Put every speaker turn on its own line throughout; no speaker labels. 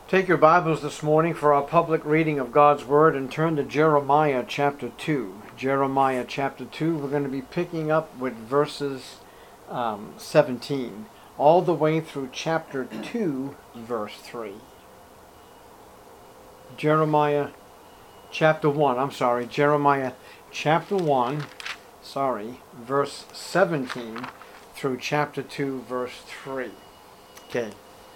Take your Bibles this morning for our public reading of God's Word and turn to Jeremiah chapter 2. Jeremiah chapter 2, we're going to be picking up with verses 17, all the way through chapter 2, verse 3. Jeremiah chapter 1, verse 17 through chapter 2, verse 3. Okay.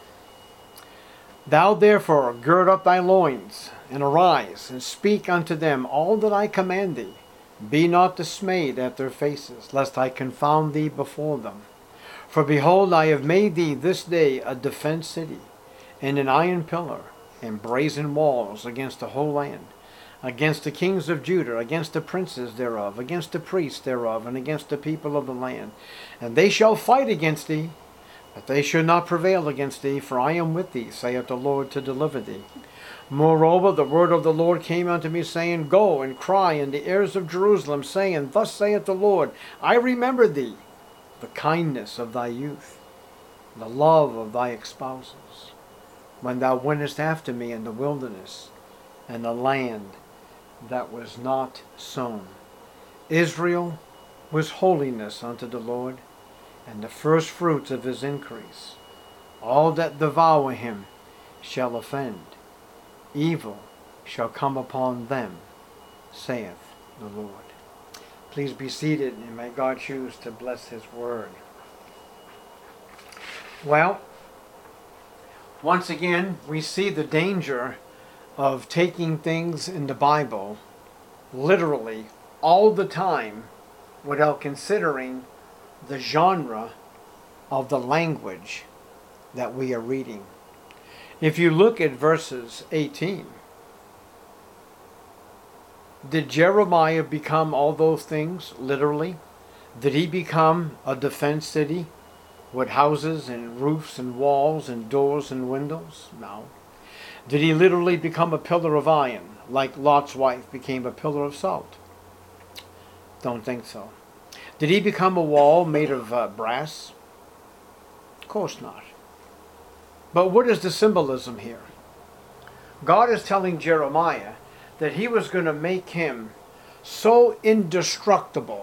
Thou therefore gird up thy loins, and arise, and speak unto them all that I command thee. Be not dismayed at their faces, lest I confound thee before them. For behold, I have made thee this day a defenced city, and an iron pillar, and brazen walls against the whole land, against the kings of Judah, against the princes thereof, against the priests thereof, and against the people of the land. And they shall fight against thee, but they should not prevail against thee, for I am with thee, saith the Lord, to deliver thee. Moreover, the word of the Lord came unto me, saying, Go and cry in the ears of Jerusalem, saying, Thus saith the Lord, I remember thee, the kindness of thy youth, the love of thy espouses, when thou wentest after me in the wilderness, and the land that was not sown. Israel was holiness unto the Lord, and the first fruits of his increase. All that devour him shall offend. Evil shall come upon them, saith the Lord. Please be seated, and may God choose to bless his word. Well, once again, we see the danger of taking things in the Bible literally all the time without considering the genre of the language that we are reading. If you look at verses 18, did Jeremiah become all those things literally? Did he become a defense city with houses and roofs and walls and doors and windows? No. Did he literally become a pillar of iron like Lot's wife became a pillar of salt? Don't think so. Did he become a wall made of brass? Of course not. But what is the symbolism here? God is telling Jeremiah that he was going to make him so indestructible,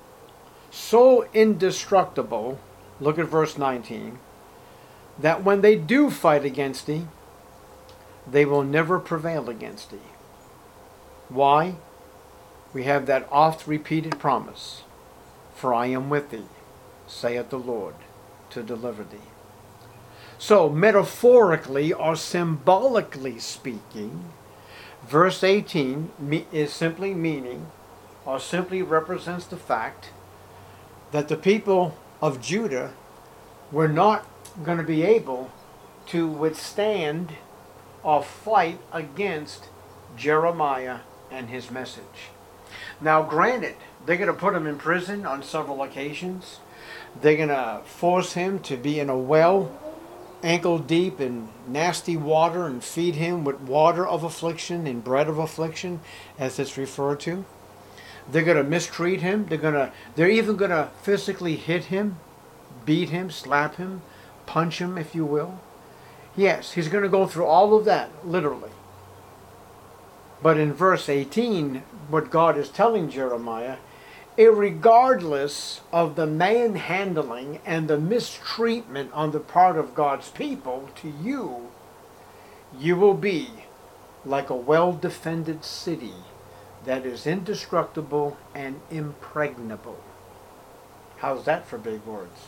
look at verse 19, that when they do fight against thee, they will never prevail against thee. Why? We have that oft-repeated promise. For I am with thee, saith the Lord, to deliver thee. So, metaphorically or symbolically speaking, verse 18 is simply meaning, or simply represents the fact, that the people of Judah were not going to be able to withstand or fight against Jeremiah and his message. Now, granted, they're going to put him in prison on several occasions. They're going to force him to be in a well, ankle deep in nasty water, and feed him with water of affliction and bread of affliction, as it's referred to. They're going to mistreat him. They're even going to physically hit him, beat him, slap him, punch him, if you will. Yes, he's going to go through all of that, literally. But in verse 18, what God is telling Jeremiah, irregardless of the manhandling and the mistreatment on the part of God's people to you, you will be like a well-defended city that is indestructible and impregnable. How's that for big words?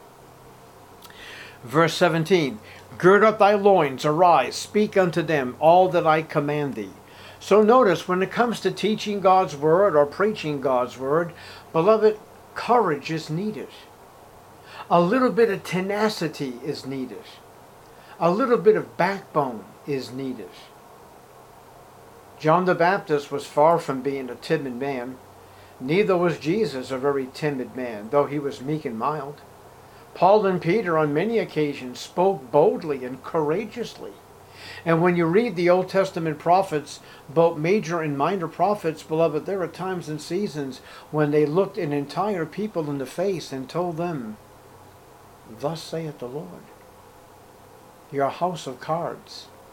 Verse 17, Gird up thy loins, arise, speak unto them all that I command thee. So notice, when it comes to teaching God's word or preaching God's word, beloved, courage is needed. A little bit of tenacity is needed. A little bit of backbone is needed. John the Baptist was far from being a timid man. Neither was Jesus a very timid man, though he was meek and mild. Paul and Peter on many occasions spoke boldly and courageously. And when you read the Old Testament prophets, both major and minor prophets, beloved, there are times and seasons when they looked an entire people in the face and told them, Thus saith the Lord. You're a house of cards.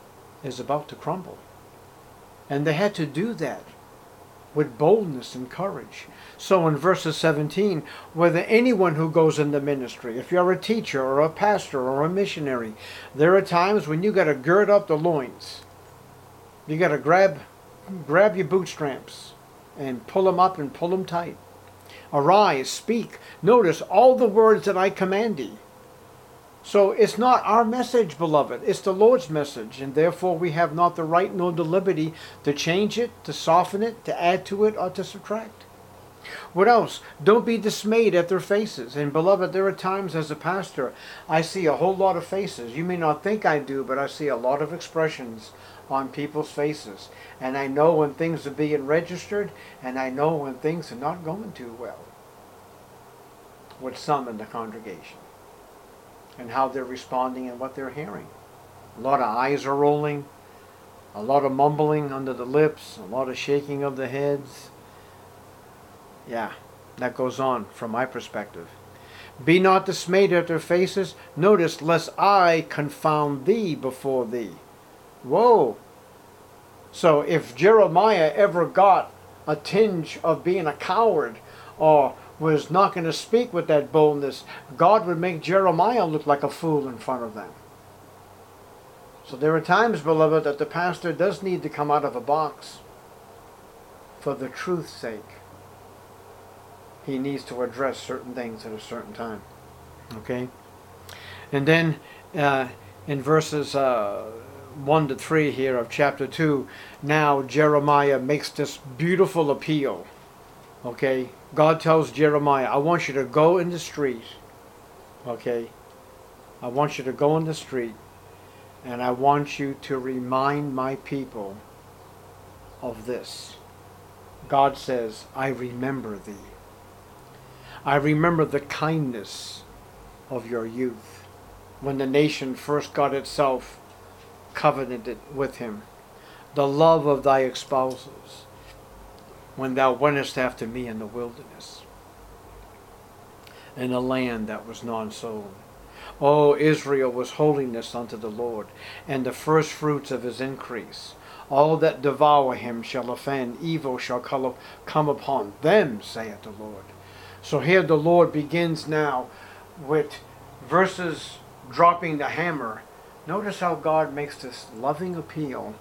is about to crumble. And they had to do that with boldness and courage. So in verses 17, whether anyone who goes into ministry, if you're a teacher or a pastor or a missionary, there are times when you got to gird up the loins. You got to grab your bootstraps and pull them up and pull them tight. Arise, speak. Notice all the words that I command thee. So it's not our message, beloved. It's the Lord's message. And therefore we have not the right nor the liberty to change it, to soften it, to add to it, or to subtract. What else? Don't be dismayed at their faces. And beloved, there are times as a pastor, I see a whole lot of faces. You may not think I do, but I see a lot of expressions on people's faces. And I know when things are being registered, and I know when things are not going too well with some in the congregation, and how they're responding and what they're hearing. A lot of eyes are rolling, a lot of mumbling under the lips, a lot of shaking of the heads. Yeah, that goes on from my perspective. Be not dismayed at their faces. Notice, lest I confound thee before thee. Whoa. So if Jeremiah ever got a tinge of being a coward or was not going to speak with that boldness, God would make Jeremiah look like a fool in front of them. So there are times, beloved, that the pastor does need to come out of a box for the truth's sake. He needs to address certain things at a certain time. Okay? And then in verses 1 to 3 here of chapter 2, now Jeremiah makes this beautiful appeal. Okay? God tells Jeremiah, I want you to go in the street. Okay? I want you to go in the street, and I want you to remind my people of this. God says, I remember thee. I remember the kindness of your youth, when the nation first got itself covenanted with him. The love of thy espousals, when thou wentest after me in the wilderness, in a land that was non-sown. O Israel was holiness unto the Lord, and the first fruits of his increase. All that devour him shall offend, evil shall come upon them, saith the Lord. So here the Lord begins now with verses dropping the hammer. Notice how God makes this loving appeal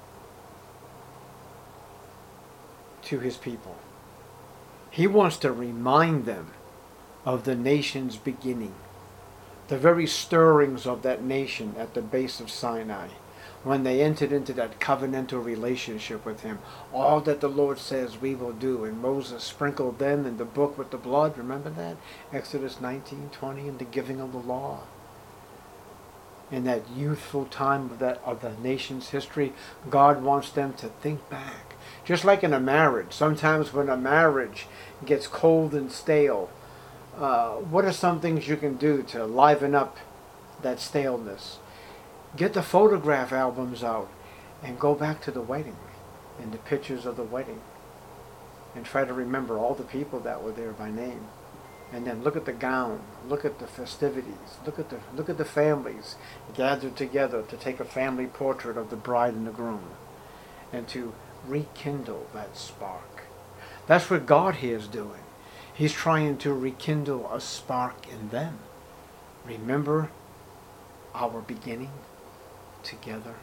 to his people. He wants to remind them of the nation's beginning, the very stirrings of that nation at the base of Sinai, when they entered into that covenantal relationship with him. All that the Lord says we will do. And Moses sprinkled them in the book with the blood. Remember that? Exodus 19:20, and the giving of the law. In that youthful time of the nation's history, God wants them to think back. Just like in a marriage. Sometimes when a marriage gets cold and stale, what are some things you can do to liven up that staleness? Get the photograph albums out and go back to the wedding and the pictures of the wedding and try to remember all the people that were there by name. And then look at the gown, look at the festivities, look at the families gathered together to take a family portrait of the bride and the groom and to rekindle that spark. That's what God here is doing. He's trying to rekindle a spark in them. Remember our beginning together.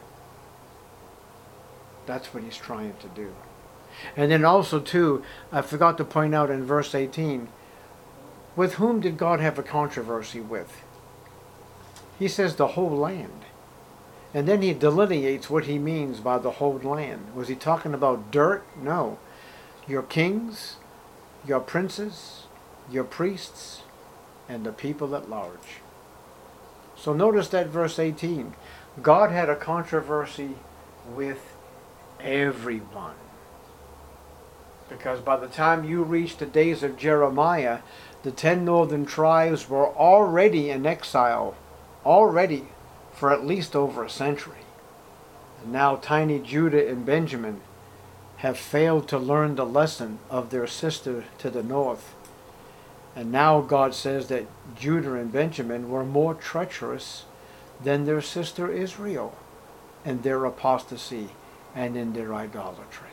That's what he's trying to do. And then also too, I forgot to point out in verse 18, with whom did God have a controversy with? He says the whole land. And then he delineates what he means by the whole land. Was he talking about dirt? No. Your kings, your princes, your priests, and the people at large. So notice that verse 18. God had a controversy with everyone. Because by the time you reach the days of Jeremiah, the 10 northern tribes were already in exile, already for at least over a century. And now tiny Judah and Benjamin have failed to learn the lesson of their sister to the north. And now God says that Judah and Benjamin were more treacherous than their sister Israel. in their apostasy and in their idolatry.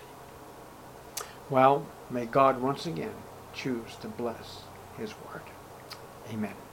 Well, may God once again choose to bless His word. Amen.